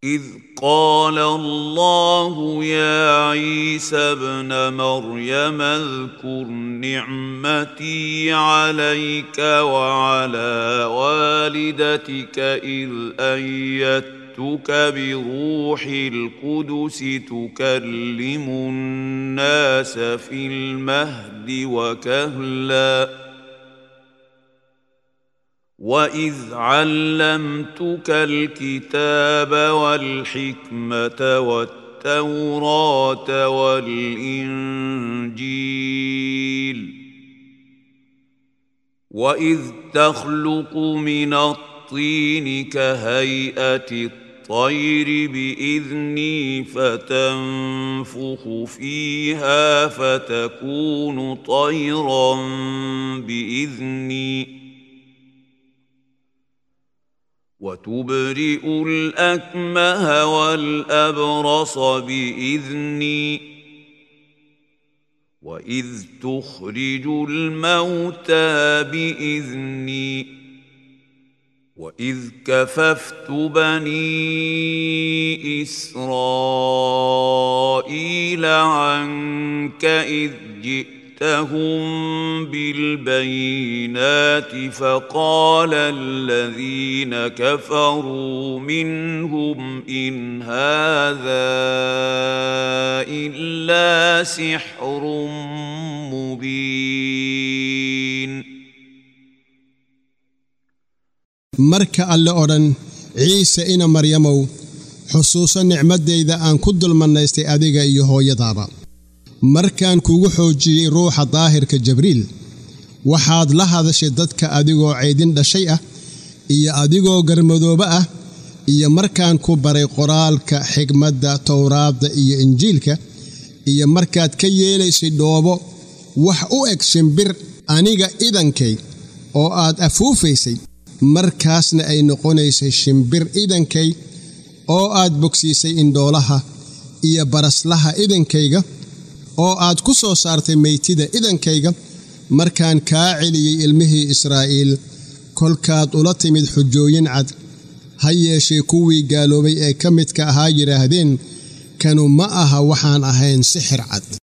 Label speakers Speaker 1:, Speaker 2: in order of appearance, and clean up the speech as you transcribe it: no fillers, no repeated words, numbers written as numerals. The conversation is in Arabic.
Speaker 1: إذ قال الله يا عيسى ابن مريم اذكر نعمتي عليك وعلى والدتك إذ أيدتك بروح القدس تكلم الناس في المهد وكهلا وإذ علمتك الكتاب والحكمة والتوراة والإنجيل وإذ تخلق من الطين كهيئة الطير بإذني فتنفخ فيها فتكون طيرا بإذني وتبرئ الأكمه والأبرص بإذني وإذ تخرج الموتى بإذني وإذ كففت بني إسرائيل عنك إذ جئتهم بالبينات فقال الذين كفروا منهم إن هذا إلا سحر مبين.
Speaker 2: marka alle odhan ciise ina maryamow xusuuso nicmadeyda aan ku dulmanaystay adiga iyo hooyadaaba markaan kugu xoojiyey ruuxa daahirka Jibriil waxaad la hadashay dadka adigoo ceydin dhashay ah iyo adigoo garmadooba ah iyo markaan ku baray qoraalka xigmadda towraadda iyo injiilka iyo markaad ka yeelaysay dhoobo wax u eg shimbir aniga idankay oo aad afuufaysay markaasna ay noqonaysay shimbir idankay oo aad bogsiisay indhoolaha iyo baraslaha idankayga oo aad ku soo saartay meeytida idankayga markaan kaa celiyey ilmihii Israa'iil kolkaad ula timid xujooyin cad ha yeeshee kuwii gaaloobay ee ka midka ahaa yiraahdeen kanu ma aha waxaan ahayn sixir cad.